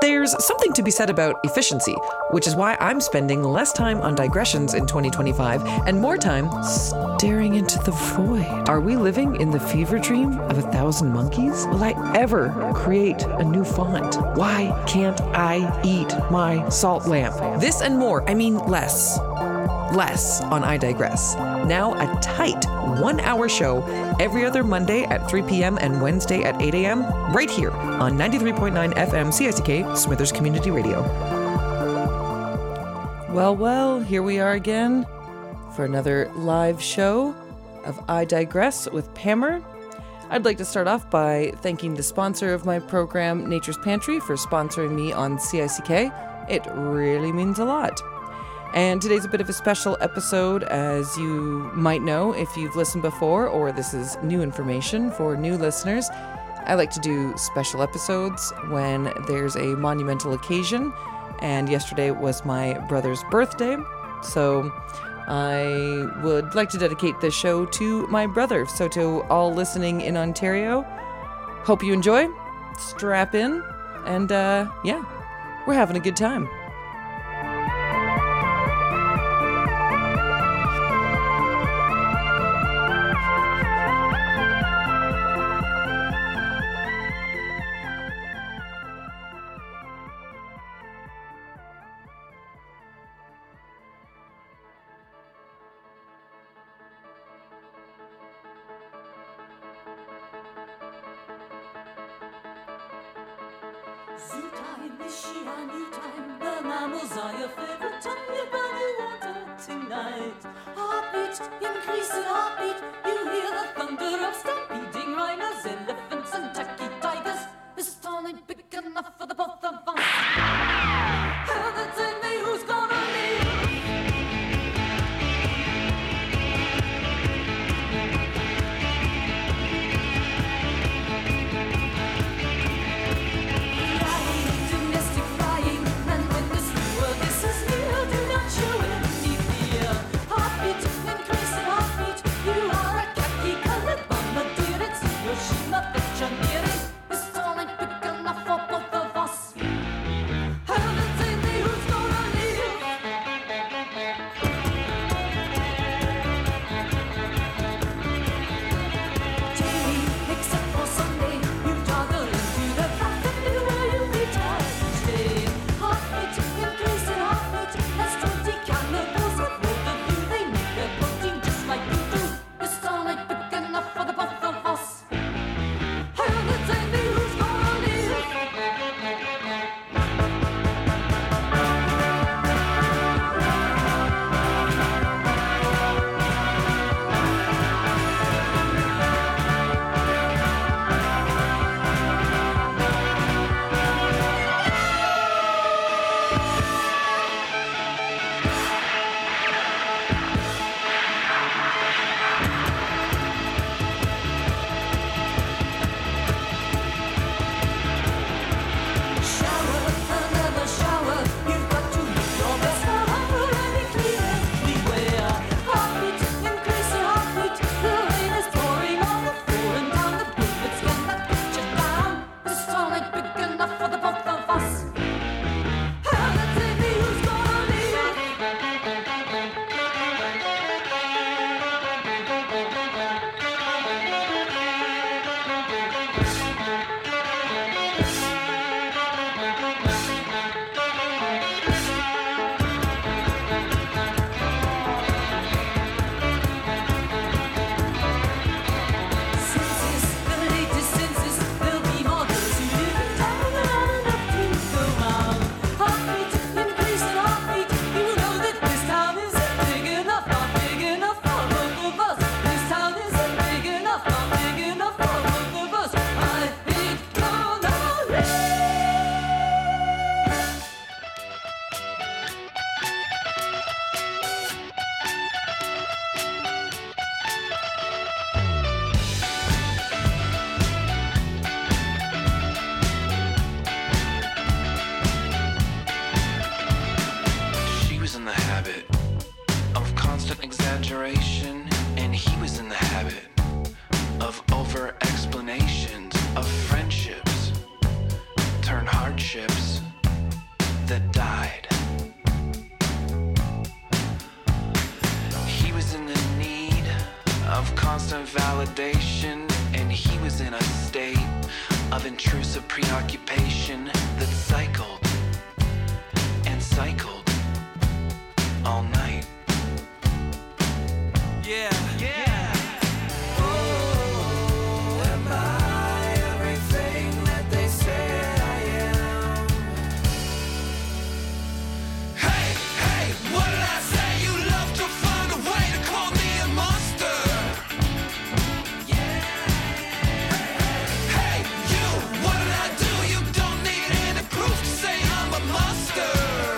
There's something to be said about efficiency, which is why I'm spending less time on digressions in 2025 and more time staring into the void. Are we living in the fever dream of 1,000 monkeys? Will I ever create a new font? Why can't I eat my salt lamp? This and more, I mean less on I Digress. Now a tight 1 hour show every other Monday at 3 p.m. and Wednesday at 8 a.m. right here on 93.9 FM CICK Smithers Community Radio. Well, here we are again for another live show of I Digress with Pammer. I'd like to start off by thanking the sponsor of my program, Nature's Pantry, for sponsoring me on CICK. It really means a lot. And today's a bit of a special episode, as you might know if you've listened before, or this is new information for new listeners. I like to do special episodes when there's a monumental occasion, and yesterday was my brother's birthday, so I would like to dedicate this show to my brother. So to all listening in Ontario, hope you enjoy, strap in, and we're having a good time. Zoo time, is she a new time? The mammals are your favorite time. You're running water tonight. Heartbeat, increasing heartbeat. You hear the thunder of stampeding rhinos, elephants and tacky tigers. This town ain't big enough for the both of us. Heather, tell me who's gonna leave. exaggeration, and he was in the habit of over-explanations of friendships turn hardships that died. He was in the need of constant validation, and he was in a state of intrusive preoccupation that cycled and cycled all night. Yeah. Oh, am I everything that they say I am? Hey, what did I say? You love to find a way to call me a monster. Yeah. Hey, you, what did I do? You don't need any proof to say I'm a monster.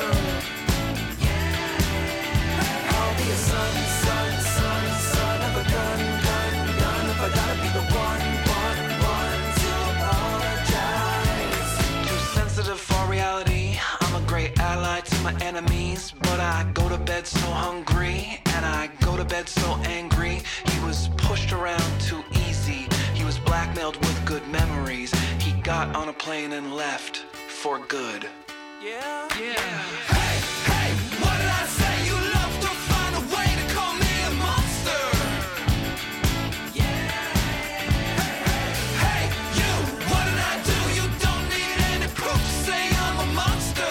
Yeah. I'll be a son of a gun. If I gotta be the one to apologize. Too sensitive for reality. I'm a great ally to my enemies, but I go to bed so hungry and I go to bed so angry. He was pushed around too easy. He was blackmailed with good memories. He got on a plane and left for good. Yeah. Hey, what did I say? You love to find a way to call me a monster. Yeah. Hey, you, what did I do? You don't need any proof to say I'm a monster.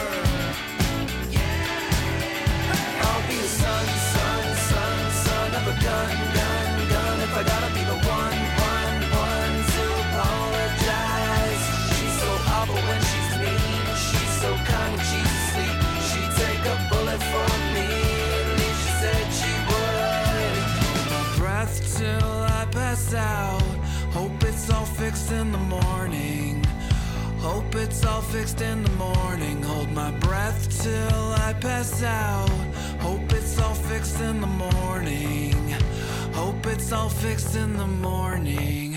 Yeah. I'll be a son of a gun. If I gotta be the one to apologize. She's so awful when she's mean. She's so kind when she's asleep. She'd take a bullet for me. At least she said she would. My breath till I pass out. Hope it's all fixed in the morning. Hope it's all fixed in the morning. Hold my breath till I pass out. Hope it's all fixed in the morning. Hope it's all fixed in the morning.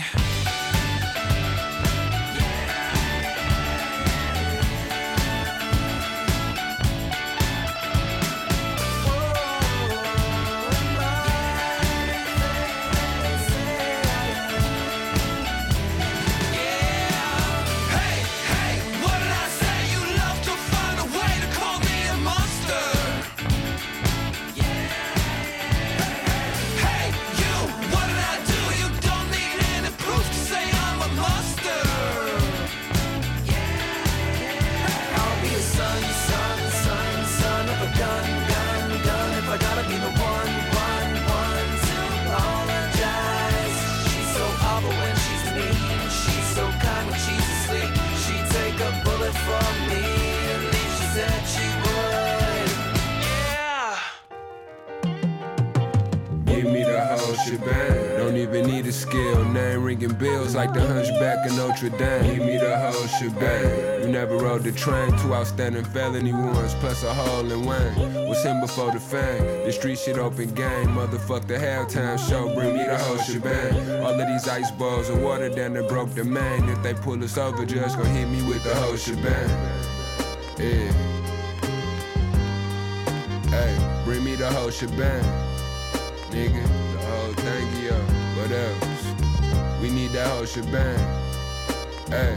Don't even need a skill, name ringing bells like the Hunchback of Notre Dame. Give me the whole shebang. You never rode the train, 2 outstanding felony warrants plus a hole in Wayne. Was him before the fame, the street shit open game. Motherfuck the halftime show, bring me the whole shebang. All of these ice balls and water down there broke the main. If they pull us over, judge gon' hit me with the whole shebang. Yeah. Hey, bring me the whole shebang, nigga. Oh, thank you, what else? We need that whole shebang. Hey,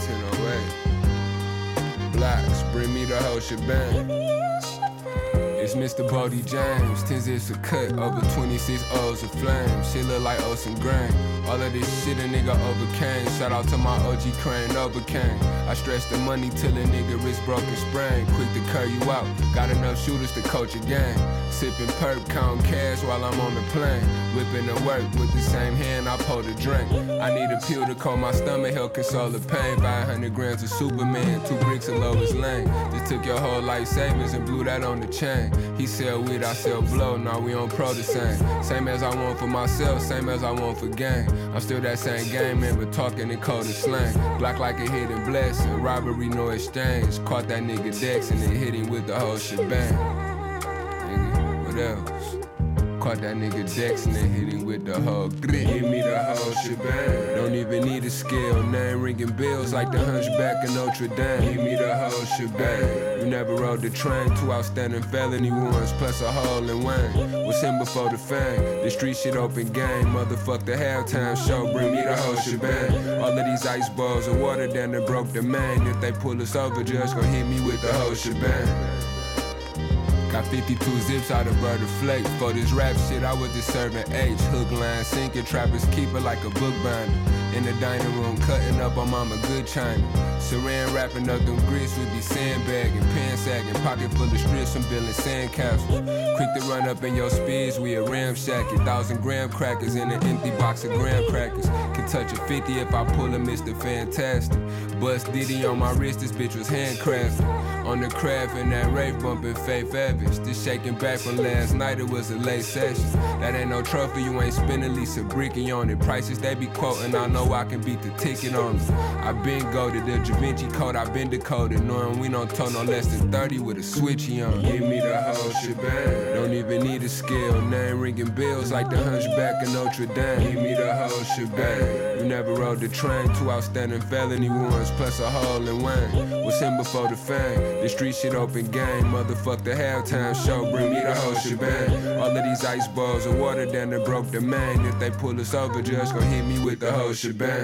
1008 Blocks, bring me the whole shebang. It's Mr. Bodie James, 10 zips a cut, over 26 O's of flame. Shit look like Ocean Grain. All of this shit a nigga overcame. Shout out to my OG Crane, overcame. I stretched the money till a nigga wrist broke and sprained. Quick to curl you out, got enough shooters to coach a game. Sipping perp, counting cash while I'm on the plane. Whipping to work with the same hand I pour the drink. I need a pill to calm my stomach, help console the pain. 500 grams of Superman, 2 bricks of Lois Lane. Just took your whole life savings and blew that on the chain. He sell weed, I sell blow, now we on pro the same. Same as I want for myself, same as I want for gang. I'm still that same game man, but talking in code and slang. Block like a hidden blessing, robbery, no exchange. Caught that nigga Dex and then hit him with the whole shebang. Nigga, what else? Caught that nigga Dex and then hit him with the whole grit. Give me the whole shebang. Don't even need a scale. Name ringing bells like the hunchback of Notre Dame. Give me the whole shebang. You never rode the train. 2 outstanding felony warrants plus a hole in Wayne. Was him before the fame. The street shit open game. Motherfuck the halftime show. Bring me the whole shebang. All of these ice balls of water down that broke the main. If they pull us over, judge gon' hit me with the whole shebang. Got 52 zips out of Burger Flake. For this rap shit, I was just serving H. Hook, line, sinking, trappers keep it like a book binder. In the dining room, cutting up on Mama Good China. Saran wrapping up them grits, we be sandbagging, pan sagging, pocket full of strips from building sandcastles. Quick to run up in your speeds, we a ramshacking. 1,000-gram crackers in an empty box of graham crackers. Can touch a 50 if I pull a Mr. Fantastic. Bust Diddy on my wrist, this bitch was handcrafted. On the craft and that rave bumping Faith Evans. This shaking back from last night, it was a late session. That ain't no trophy, you ain't spending at least a bricky on it. Prices they be quoting, I know I can beat the ticket on them. I been goated, the Da Vinci Code, I been decoded. Knowing we don't tow no less than 30 with a switchy on. Give me the whole shebang. Don't even need a scale. Name ringing bells like the hunchback of Notre Dame. Give me the whole shebang. You never rode the train. 2 outstanding felony warrants plus a hole in Wayne. Was him before the fame. The street shit open game. Motherfuck the halftime show. Bring me the whole shebang. All of these ice balls of water down that broke the main. If they pull us over, judge gon' hit me with the whole shebang.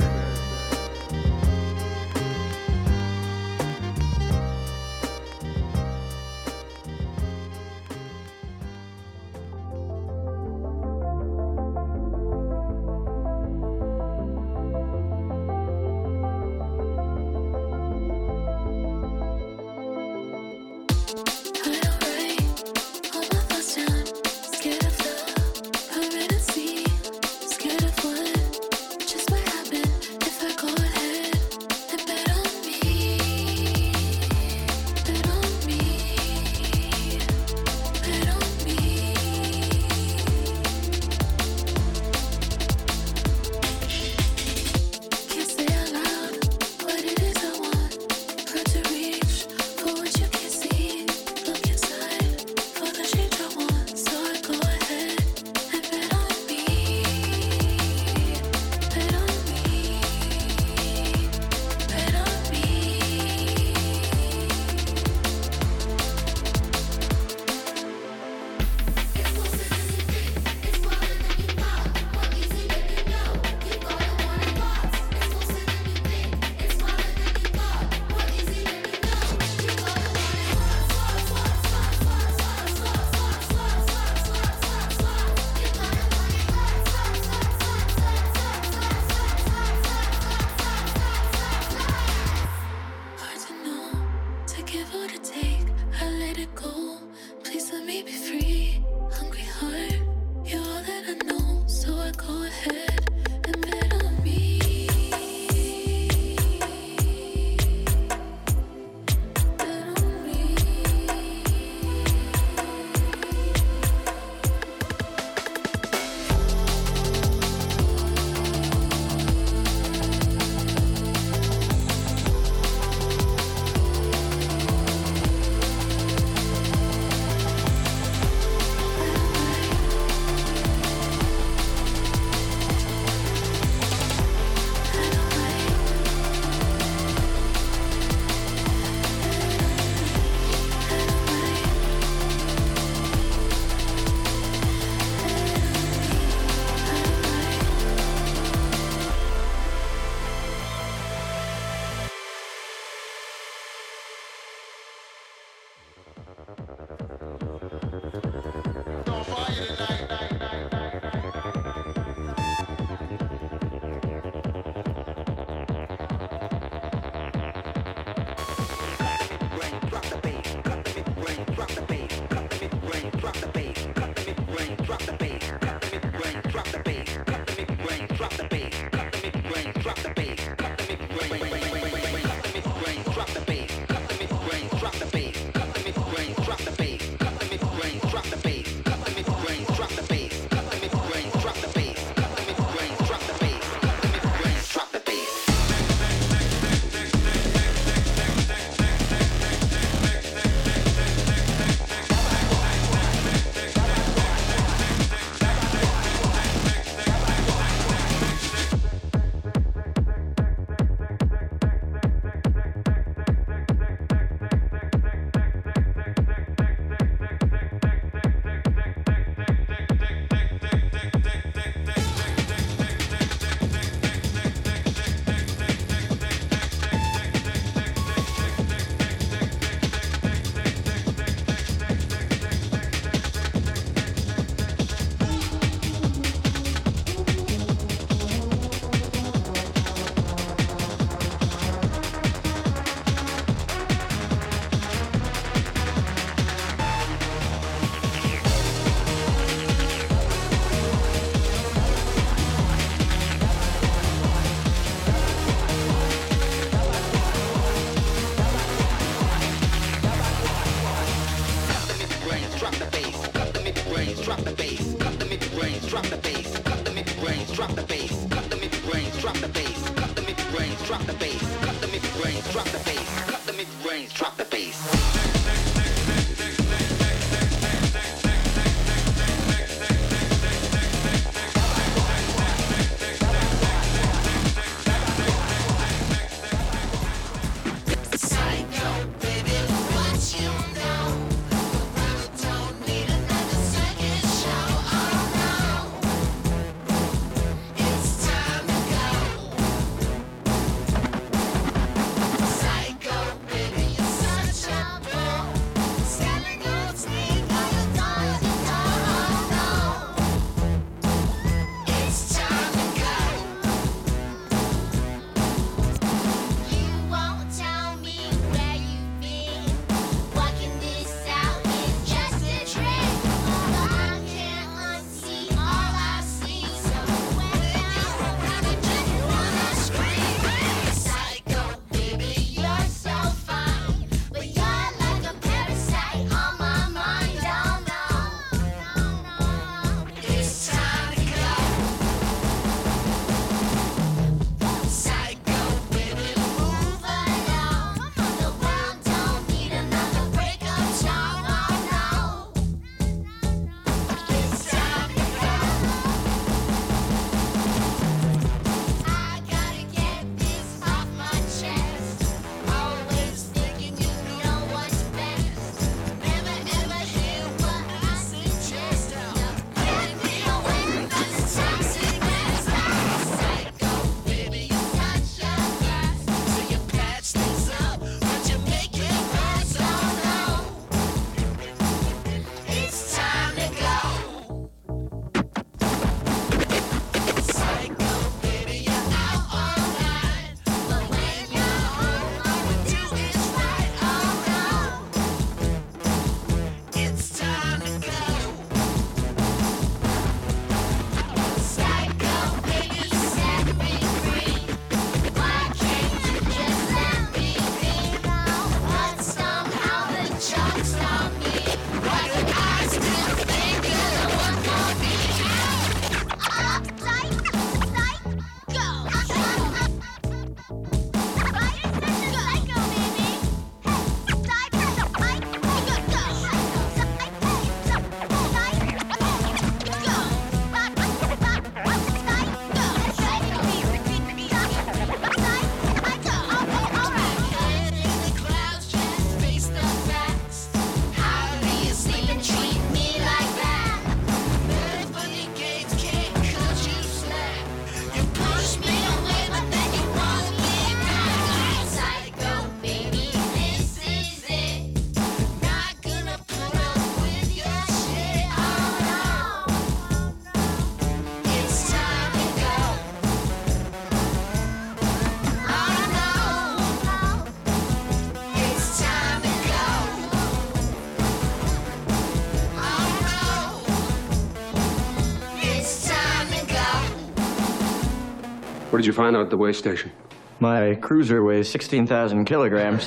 What did you find out at the weigh station? My cruiser weighs 16,000 kilograms.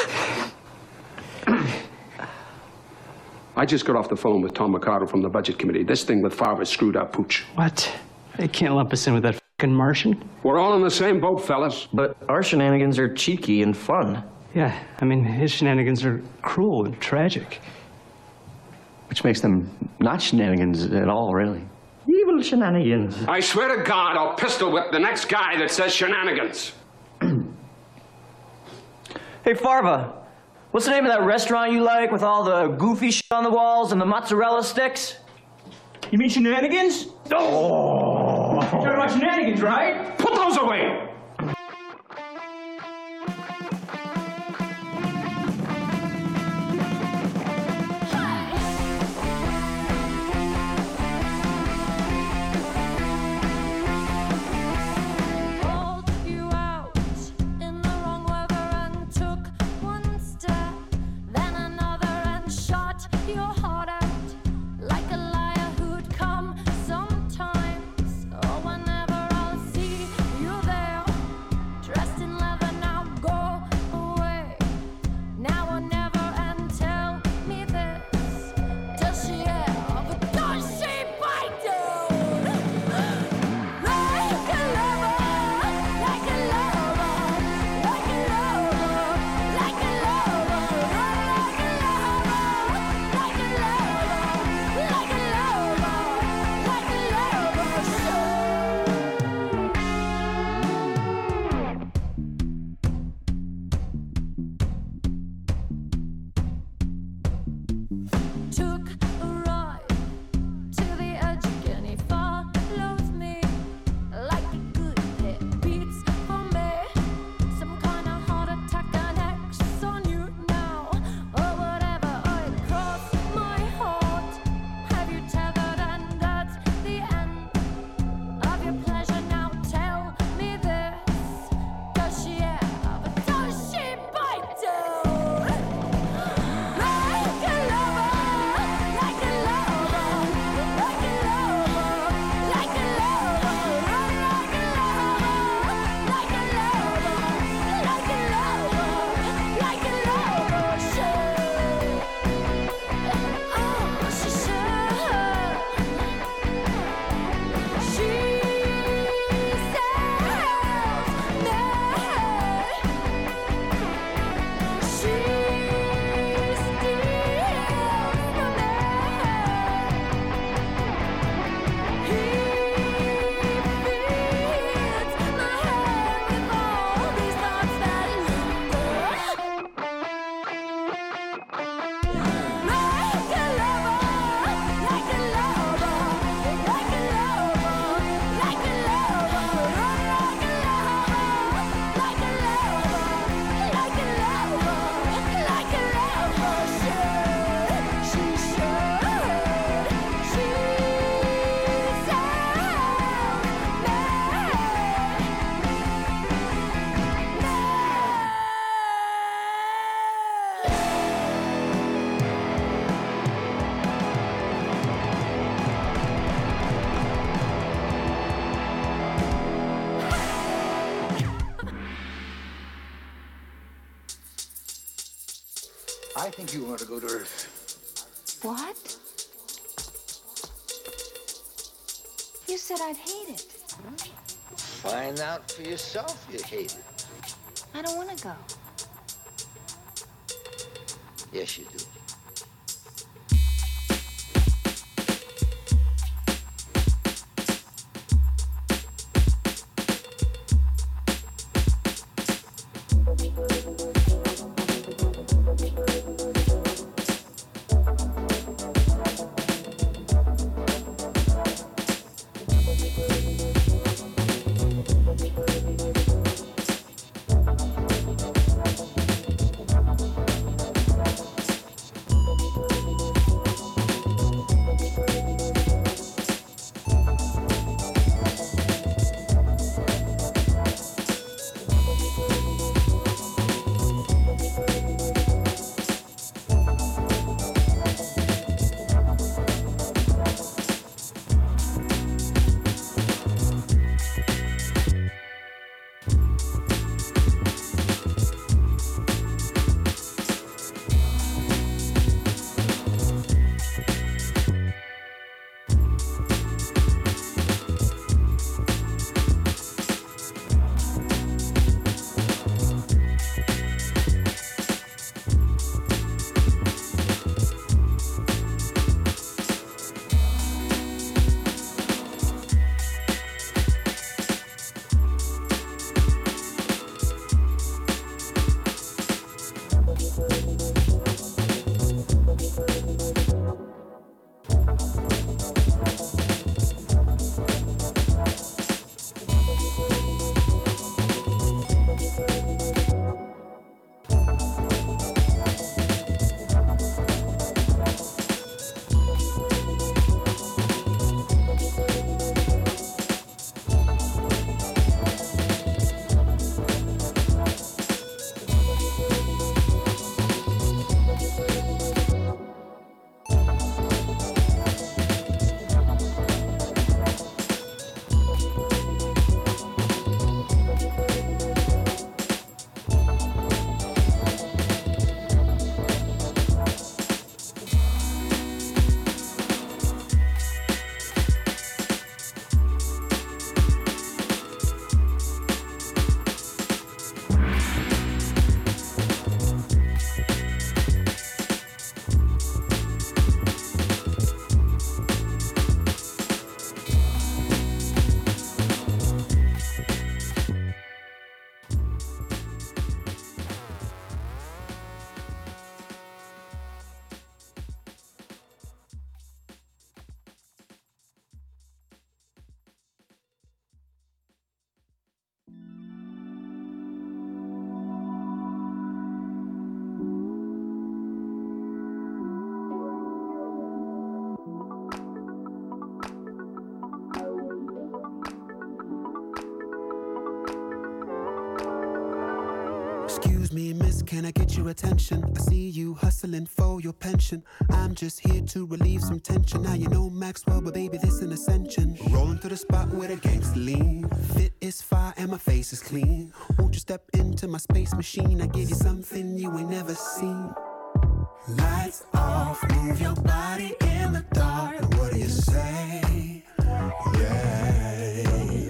I just got off the phone with Tom Mercado from the Budget Committee. This thing with Favre screwed up Pooch. What? They can't lump us in with that fucking Martian. We're all in the same boat, fellas. But our shenanigans are cheeky and fun. Yeah, I mean, his shenanigans are cruel and tragic. Which makes them not shenanigans at all, really. Evil shenanigans. I swear to God, I'll pistol whip the next guy that says shenanigans. Hey, Farva, what's the name of that restaurant you like with all the goofy shit on the walls and the mozzarella sticks? You mean shenanigans? Oh! You're talking about shenanigans, right? Put those away! I think you ought to go to Earth. What? You said I'd hate it. Find out for yourself you hate it. I don't want to go. Yes, you do. me, miss, can I get your attention? I see you hustling for your pension. I'm just here to relieve some tension. Now you know Maxwell, but baby, this an ascension. Rolling through the spot with a gangster lean. Fit is fire and my face is clean. Won't you step into my space machine? I give you something you ain't never seen. Lights off, move your body in the dark. What do you say? Yeah.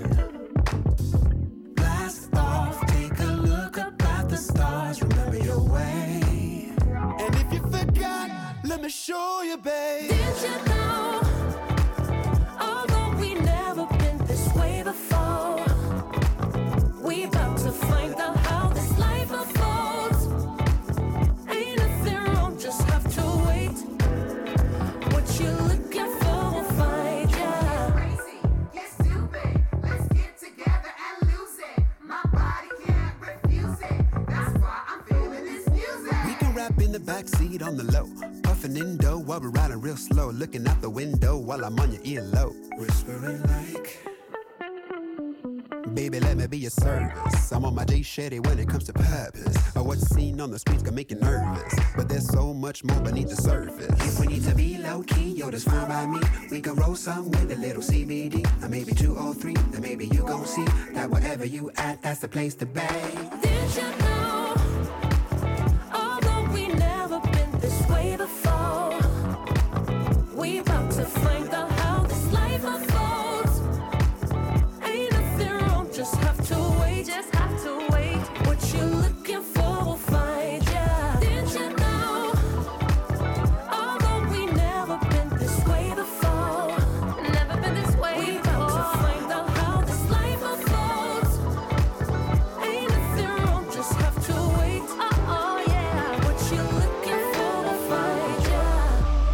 Blast off, take a look up at the stars. Remember your way. And if you forgot, let me show you, babe. Did you know, although we never been this way before, we about to find out how this life unfolds. Ain't nothing wrong, just have to wait. What you looking for will find, yeah. Crazy, you're stupid. Let's get together and lose it. My body can't refuse it. That's why I'm feeling this music. We can rap in the backseat on the low. Puffin' indo while we're riding real slow. Looking out the window while I'm on your earlobe. Whispering like, baby, let me be your service. I'm on my J Shetty when it comes to purpose. What's seen on the screens can make you nervous, but there's so much more beneath the surface. If we need to be low-key, yo, that's fine by me. We can roll some with a little CBD. Or maybe 2 or 3, then maybe you gon' see that wherever you at, that's the place to be. Did you know, although we never been this way before, we about to find out how this life unfolds. Ain't nothing wrong, just have to wait, just have to wait. What you looking for will find, yeah. Did you know, although we never been this way before, never been this way we about to find out how this life unfolds. Ain't nothing wrong, just have to wait. Oh yeah. What you looking for will find, yeah.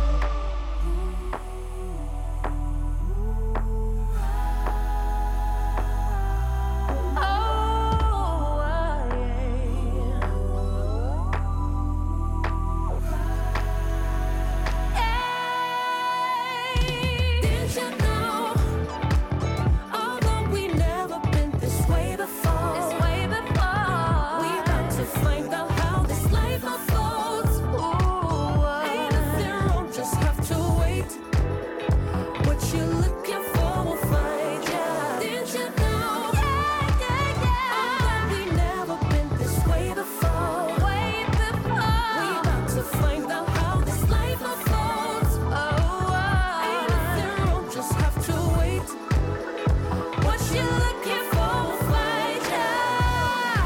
Did you know, although we never been this way before, we about to find out how this life unfolds. Ain't nothing wrong, just have to wait. What you looking for will find, yeah. Did you know, although we never been this way before, we about to find out how this life unfolds. Ain't nothing wrong, just have to wait. What you looking for will find, yeah.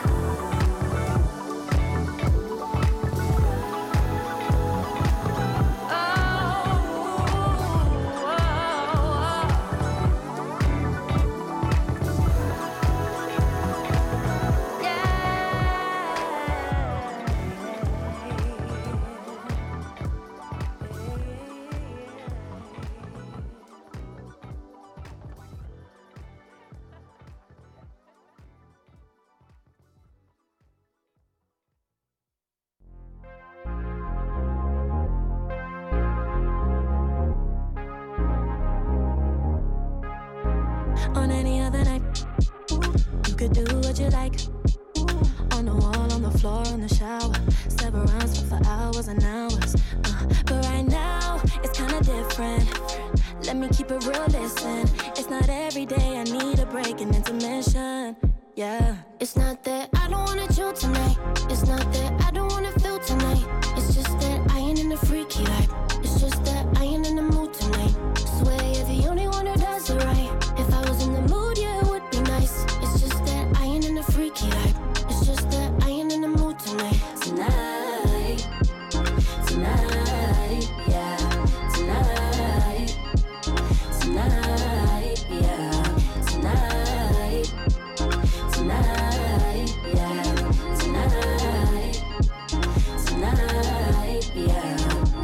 On any other night, you could do what you like. On the wall, on the floor, in the shower. Several rounds for hours and hours. But right now, it's kinda different. Let me keep it real, listen. It's not every day I need a break and intermission. Yeah. It's not that I don't wanna chill tonight. It's not that I don't wanna feel tonight. It's just that I ain't in the freaky life. It's just that I ain't in the mood tonight. Swear you're the only one who does it right. If I was in the mood, yeah, it would be nice. It's just that I ain't in the freaky life. It's just that I ain't in the mood tonight. Tonight, tonight, yeah. Tonight, tonight, yeah. Tonight, tonight, yeah. Tonight, tonight, yeah.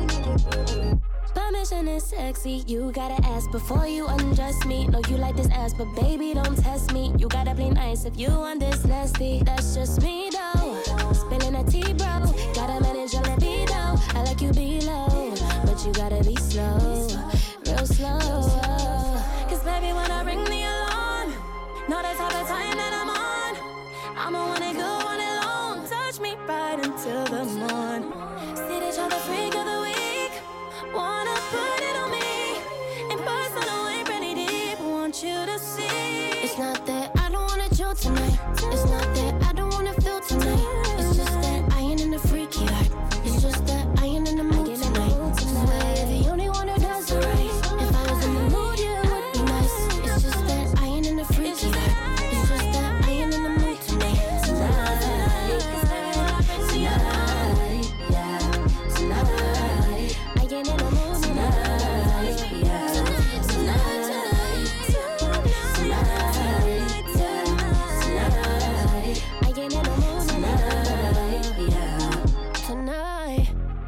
Permission is sexy, you gotta ask before you undress me. Know you like this ass, but baby, don't test me. You gotta play nice if you want this nasty. That's just me though, spilling a tea, bro. Gotta manage your libido. I like you below, but you gotta be slow, real slow. Cause baby, when I ring the alarm, know the type of time that I'm on. I'ma wanna go on it long. Touch bright until the morn. See that you're the freak of the week. Wanna put it on me and personal ain't pretty deep. Want you to see. It's not that I don't wanna chill tonight. It's not that I don't wanna feel tonight. It's just that I ain't in the freaky art. It's just that I ain't in the mood tonight. Swear you're the only one who does it right. If I was in the mood, you would be nice. It's just that I ain't in the freaky art. It's just that I ain't in the mood tonight. Tonight, yeah. Tonight, I ain't in the mood tonight. Yeah. Tonight, I ain't in the mood tonight. Yeah. Tonight.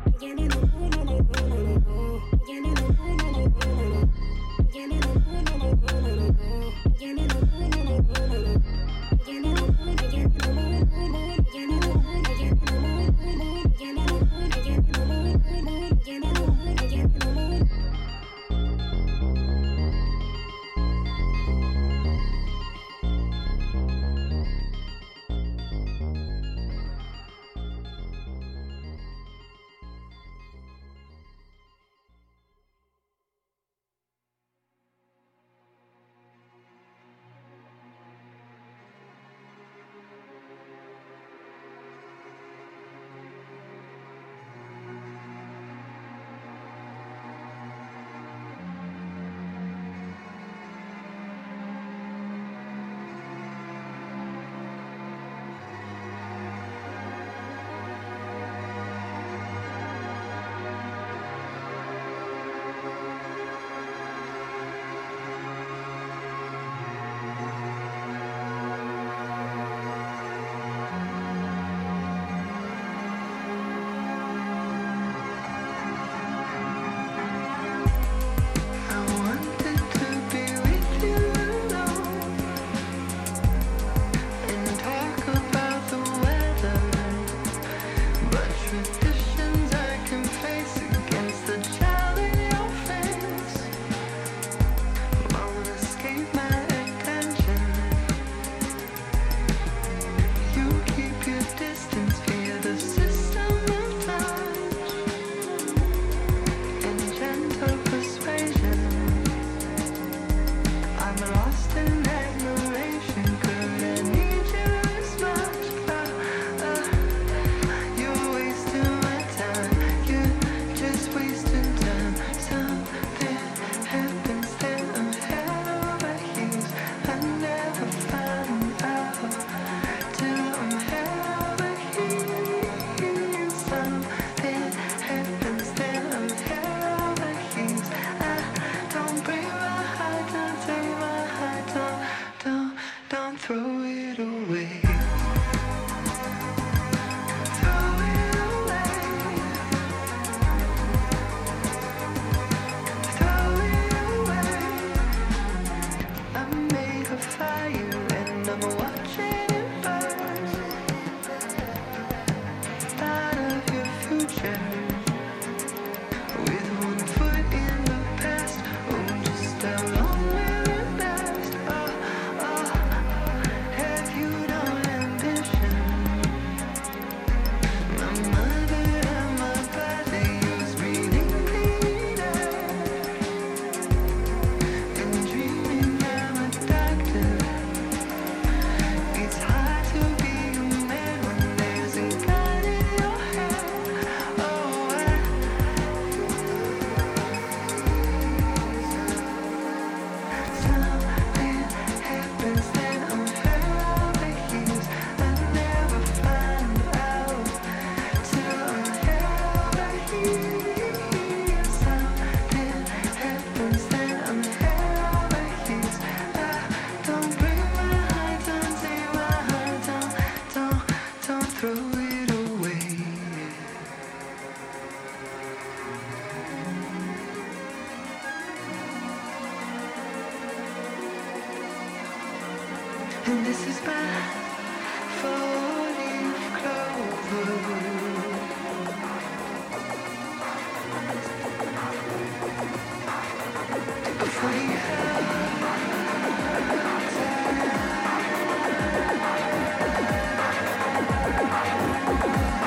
And this is my 4-leaf clover. Before you have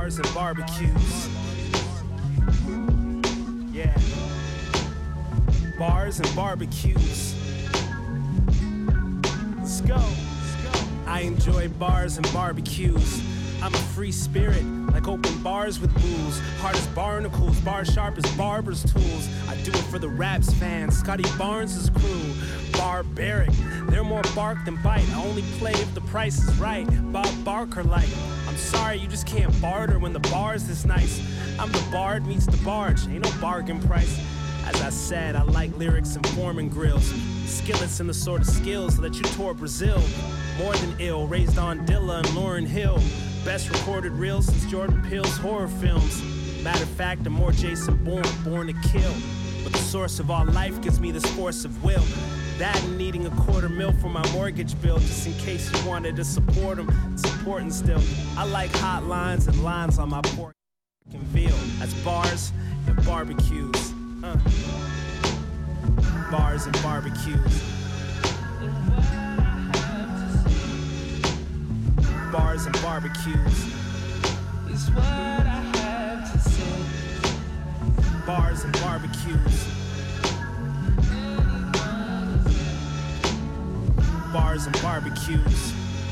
Bars and barbecues. Yeah. Bars and barbecues. Let's go. I enjoy bars and barbecues. I'm a free spirit, like open bars with booze. Hard as barnacles, bar sharp as barber's tools. I do it for the Raps fans, Scotty Barnes' crew. Barbaric, they're more bark than bite. I only play if the price is right. Bob Barker like. I'm sorry, you just can't barter when the bar's this nice. I'm the bard meets the barge, ain't no bargain price. As I said, I like lyrics and foreman grills. Skillets and the sort of skills that you tore Brazil. More than ill, raised on Dilla and Lauryn Hill. Best recorded reel since Jordan Peele's horror films. Matter of fact, I'm more Jason Bourne, born to kill. But the source of all life gives me this force of will. That and needing $250,000 for my mortgage bill, just in case you wanted to support them. It's important still. I like hot lines and lines on my pork and veal. That's bars and barbecues. Bars and barbecues. Bars and barbecues is what I have to say. Bars and barbecues. Bars and barbecues.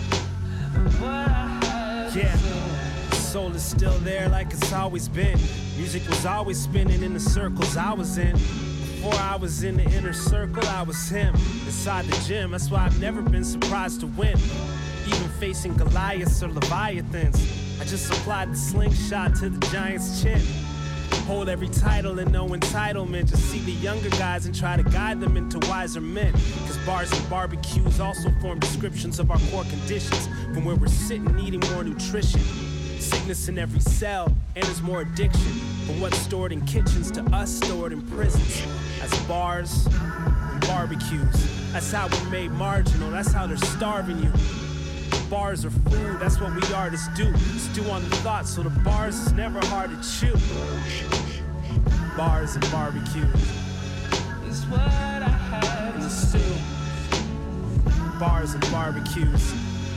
Yeah. Soul is still there like it's always been. Music was always spinning in the circles I was in. Before I was in the inner circle, I was him. Inside the gym, that's why I've never been surprised to win. Even facing Goliaths or Leviathans, I just applied the slingshot to the giant's chin. Hold every title and no entitlement. Just see the younger guys and try to guide them into wiser men. Cause bars and barbecues also form descriptions of our core conditions. From where we're sitting eating more nutrition. Sickness in every cell, and there's more addiction. From what's stored in kitchens to us stored in prisons. As bars and barbecues. That's how we're made marginal, that's how they're starving you. Bars are food, that's what we artists do. Stew on the thoughts, so the bars is never hard to chew. Bars and barbecues is what I have to stew. Bars and barbecues.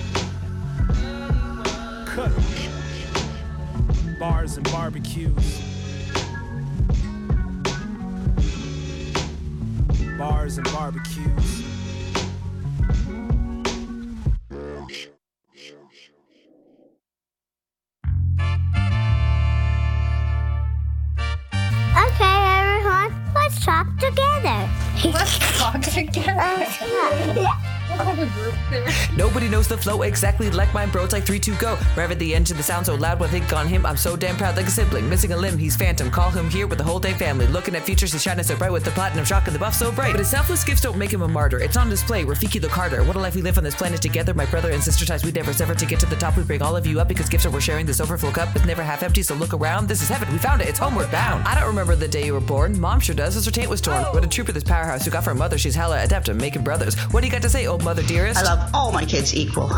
Cook. Bars and barbecues. Bars and barbecues. Okay, everyone, let's talk together. Let's talk together. Nobody knows the flow exactly like mine, bro. It's like 3, 2, go. Rev at the engine, the sound so loud when I think on him. I'm so damn proud like a sibling. Missing a limb, he's phantom. Call him here with the whole dang family. Looking at futures, he's shining so bright with the platinum shock and the buff so bright. But his selfless gifts don't make him a martyr. It's on display. Rafiki the Carter. What a life we live on this planet together. My brother and sister ties we never sever. To get to the top, we bring all of you up because gifts are worth sharing. This overflow cup is never half empty, so look around. This is heaven. We found it. It's homeward bound. I don't remember the day you were born. Mom sure does, as her taint was torn. What a trooper this powerhouse who got for a mother. She's hella adept at making brothers. What do you got to say, old mother dearest? I love all my kids equal.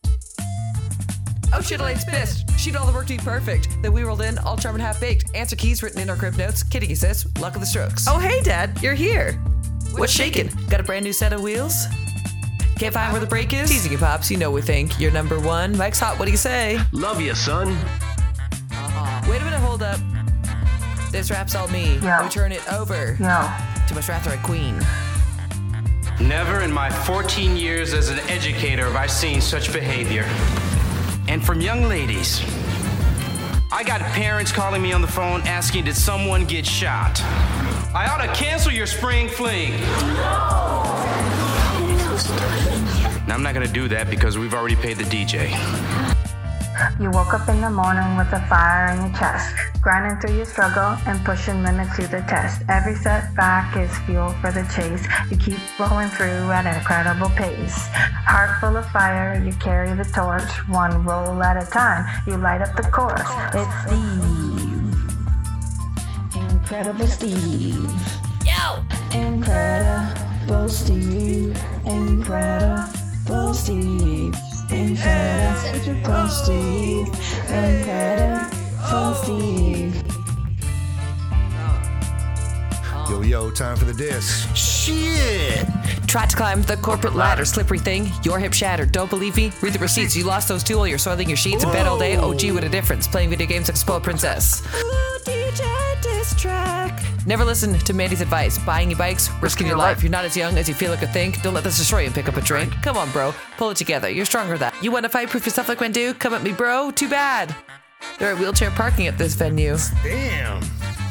Oh shit, Elaine's pissed. She did all the work to be perfect. Then we rolled in, all charm and half baked. Answer keys written in our crib notes. Kidding you, sis. Luck of the strokes. Oh hey, Dad, you're here. What's shaking? Got a brand new set of wheels? Can't find where the brake is? Teasing you, Pops. You know we think you're number one. Mike's hot. What do you say? Love you, son. Wait a minute, hold up. This rap's all me. Yo. We turn it over. Yo. To my Strathroy queen. Never in my 14 years as an educator have I seen such behavior. And from young ladies. I got parents calling me on the phone asking, did someone get shot? I ought to cancel your spring fling. Now, I'm not gonna do that because we've already paid the DJ. You woke up in the morning with a fire in your chest, grinding through your struggle and pushing limits to the test. Every setback is fuel for the chase. You keep rolling through at an incredible pace. Heart full of fire, you carry the torch, one roll at a time. You light up the course. It's Steve. Incredible Steve. Yo! Incredible Steve. Incredible Steve. Incredible Steve. Incredible Steve. Yo, time for the diss. Shit! Tried to climb the corporate ladder, slippery thing, your hip shattered. Don't believe me? Read the receipts. You lost those too while you're soiling your sheets in bed all day. Oh gee, what a difference. Playing video games like a spoiled princess. Ooh, DJ diss track. Never listen to Mandy's advice. Buying e-bikes, risking your life. You're not as young as you feel or could think. Don't let this destroy you and pick up a drink. Come on, bro. Pull it together. You're stronger than that. You want to fight, proof yourself like men do? Come at me, bro. Too bad. There are wheelchair parking at this venue. Damn.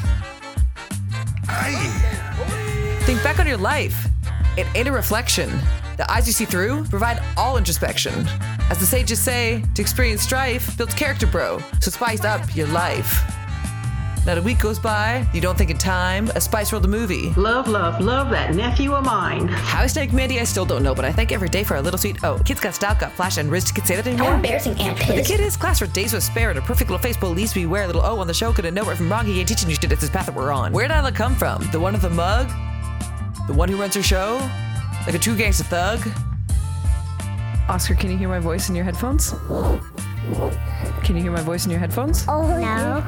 Think back on your life. It ain't a reflection. The eyes you see through provide all introspection. As the sages say, to experience strife builds character, bro. So spice up your life. Not a week goes by, you don't think in time, a Spice World movie. Love, love, love that nephew of mine. How I snake Mandy, I still don't know, but I thank every day for a little sweet. Oh, kids got style, got flash, and wrist. Kids say that anymore. How embarrassing, Aunt Piz. The kid is class for days with spare and a perfect little face, police beware. Little O on the show couldn't know right from wrong. He ain't teaching you shit, it's his path that we're on. Where'd Isla come from? The one with the mug? The one who runs her show? Like a true gangster thug? Oscar, can you hear my voice in your headphones? Can you hear my voice in your headphones? Oh, no.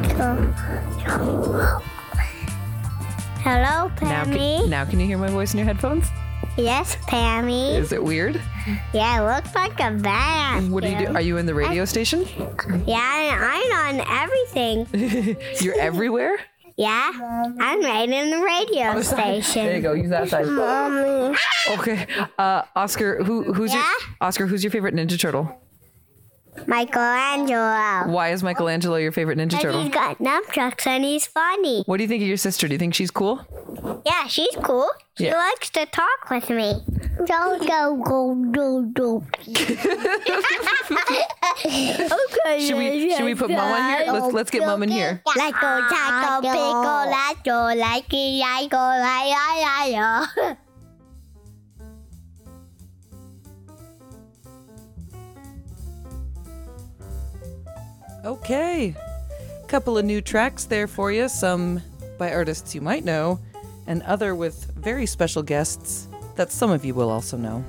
Hello, Pammy. Now can you hear my voice in your headphones? Yes, Pammy. Is it weird? Yeah, it looks like a badass. What do you do? Are you in the radio station? Yeah, I'm on everything. You're everywhere? Yeah, I'm right in the radio station. There you go. Use that side. Mommy. Okay, Oscar. Who's your favorite Ninja Turtle? Michelangelo. Why is Michelangelo your favorite Ninja Turtle? He's got nunchucks and he's funny. What do you think of your sister? Do you think she's cool? Yeah, she's cool. She likes to talk with me. Don't go. Okay. Should we put Mom on here? Let's get Mom in here. Like go taco pico lato like I go like. Okay, couple of new tracks there for you, some by artists you might know, and other with very special guests that some of you will also know.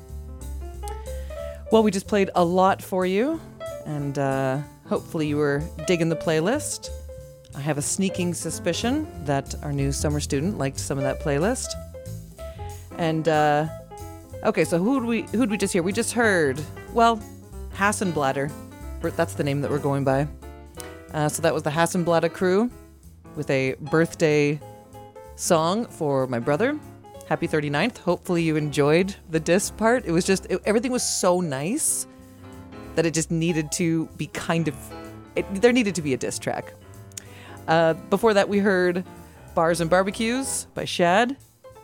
Well, we just played a lot for you, and hopefully you were digging the playlist. I have a sneaking suspicion that our new summer student liked some of that playlist. And, okay, so who'd we just hear? We just heard, well, Hassenbladder. That's the name that we're going by. So that was the Hassenbladder crew with a birthday song for my brother. Happy 39th. Hopefully you enjoyed the diss part. It was just, everything was so nice that it just needed to be there needed to be a diss track. Before that we heard Bars and Barbecues by Shad.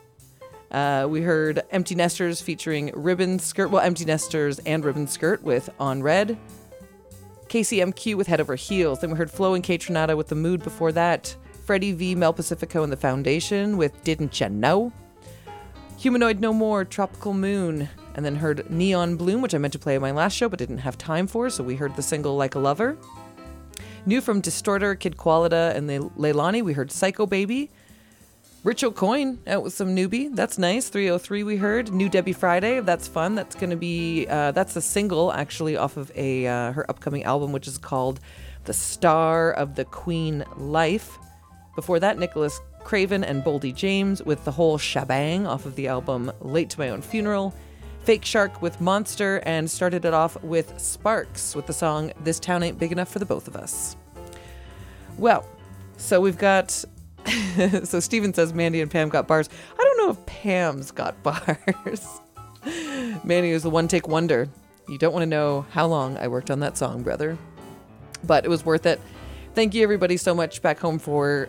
We heard Empty Nesters featuring Ribbon Skirt. Well, Empty Nesters and Ribbon Skirt with On Red. KCMQ with Head Over Heels. Then we heard Flo and Kate Tronada with The Mood before that. Freddie V, Mel Pacifico and The Foundation with Didn't Ya Know. Humanoid No More, Tropical Moon. And then heard Neon Bloom, which I meant to play in my last show but didn't have time for, so we heard the single Like a Lover. New from Distorter, Kid Qualita and Leilani, we heard Psycho Baby. Rich O'Coin out with some newbie. That's nice. 303 we heard. New Debbie Friday. That's fun. That's going to be, that's a single actually off of her upcoming album, which is called The Star of the Queen Life. Before that, Nicholas Craven and Boldy James with the whole shebang off of the album Late to My Own Funeral. Fake Shark with Monster, and started it off with Sparks with the song This Town Ain't Big Enough for the Both of Us. Well, so we've got... So Steven says Mandy and Pam got bars. I don't know if Pam's got bars. Mandy is a one-take wonder. You don't want to know how long I worked on that song, brother. But it was worth it. Thank you everybody so much back home for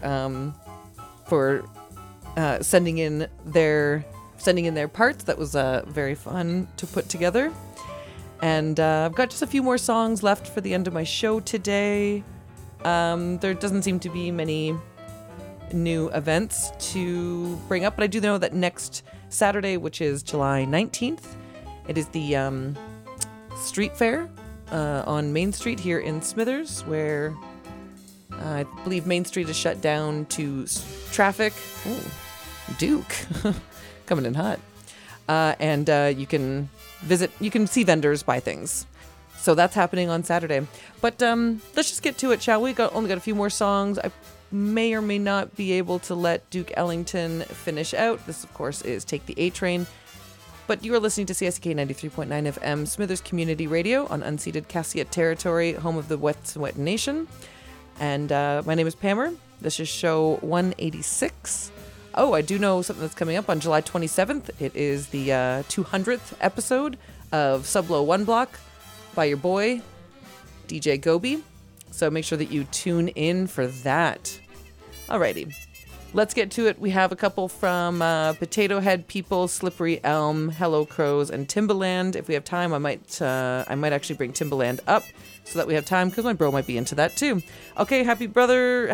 sending in their parts. That was very fun to put together. And I've got just a few more songs left for the end of my show today. There doesn't seem to be many new events to bring up, but I do know that next Saturday, which is July 19th, it is the street fair on Main Street here in Smithers, where I believe Main Street is shut down to traffic. Ooh, Duke coming in hot. And you can see vendors, buy things. So that's happening on Saturday. But let's just get to it, shall we? Only got a few more songs. I may or may not be able to let Duke Ellington finish out. This, of course, is Take the A Train. But you are listening to CSK 93.9 FM, Smithers Community Radio on unceded Kassiat territory, home of the Wet'suwet'en Nation. And my name is Pammer. This is show 186. Oh, I do know something that's coming up on July 27th. It is the 200th episode of Sublow One Block by your boy, DJ Gobi. So make sure that you tune in for that. Alrighty. Let's get to it. We have a couple from Potato Head People, Slippery Elm, Hello Crows, and Timbaland. If we have time, I might actually bring Timbaland up so that we have time, because my bro might be into that too. Okay, happy birthday,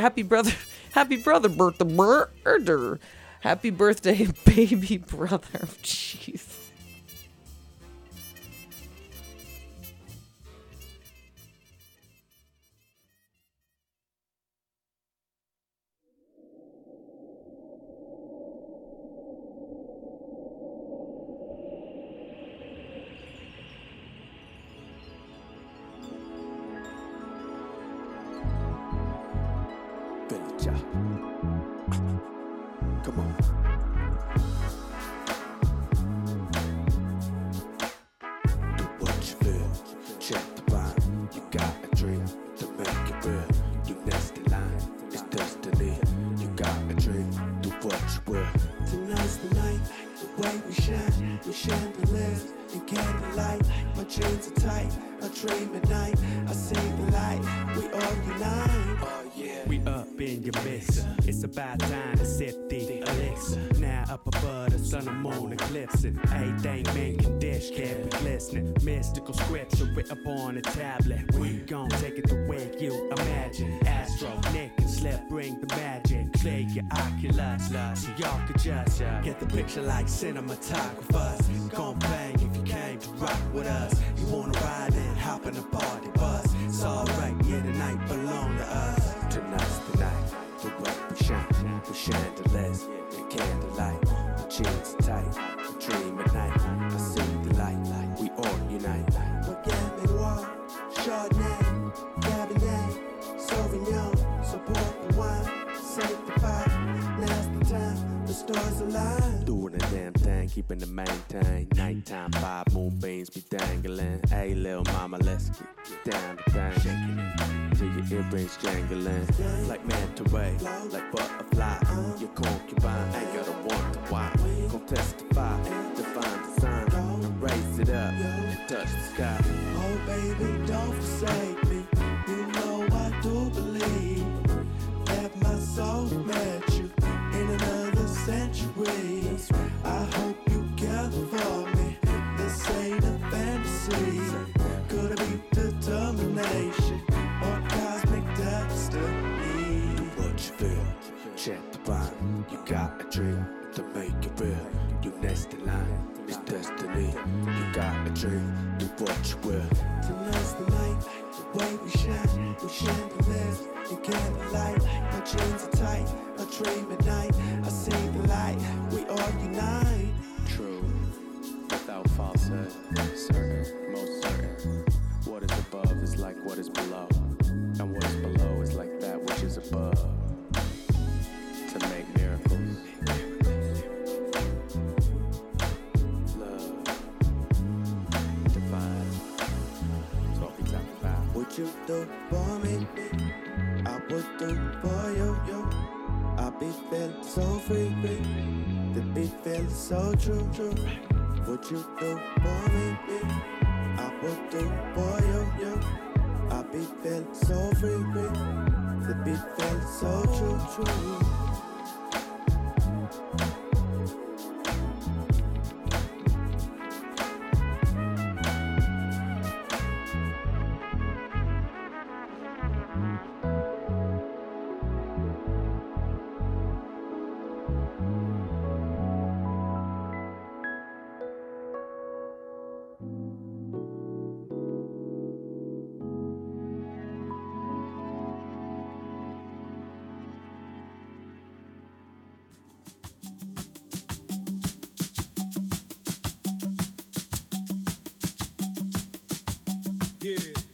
baby brother. Jeez. Come on. Do what you feel. Check the vibe. You got a dream to make it real. You next in line. It's destiny. You got a dream. Do what you will. Tonight's the night. The way we shine. We chandeliers and candlelight. My dreams are tight. I dream at night. I see the light. We all unite. Oh yeah. We up in your midst. It's about time to sip the elixir. Now up above the sun and moon eclipsing. Everything men can dish, can't be listening. Mystical scripts are written up on a tablet. We gon' take it the way you imagine. Astro, Nick and Slip bring the magic. Clear your oculus, so y'all could just get the picture like cinematographers. Gon' bang if you came to rock with us. You wanna ride in, hop in a party bus. It's alright, yeah, the night belong to us. Tonight's the night, the way we shine, the chandeliers, the candlelight, the jeans tight, the dream at night, I see the light, we all unite. Reggae noir, Chardonnay, Cabernet, Sauvignon, support the wine, sanctify, now's the time, the stars align. Doing a damn thing, keeping the maintain, nighttime 5 moonbeams be dangling. Hey little mama, let's get down the thing, shaking it. Till your earrings jangling, like manta ray, like butterfly. Your concubine ain't gotta wonder why. Gon' testify, divine design, raise it up and touch the sky. Oh baby, don't forsake me. You know I do believe that my soul met you in another century. I hope you care for me. This ain't a fantasy. Could it be determination? Or cosmic destiny? Do what you feel, check the vibe. You got a dream to make it real. You next in line, it's destiny. You got a dream, do what you will. Tonight's the night, the way we shine. We chandeliers and candlelight. My jeans are tight, I dream at night. I see the light, we all unite. True, without falsehood, certain, most certain. What is above is like what is below, and what is below is like that which is above. To make miracles, love, divine. That's what we talk about. What you do for me, I would do for you. I be feeling so free, the beat feeling so true. What you do for me, I would do for you. I be feeling so free, the beat feeling so true. Yeah.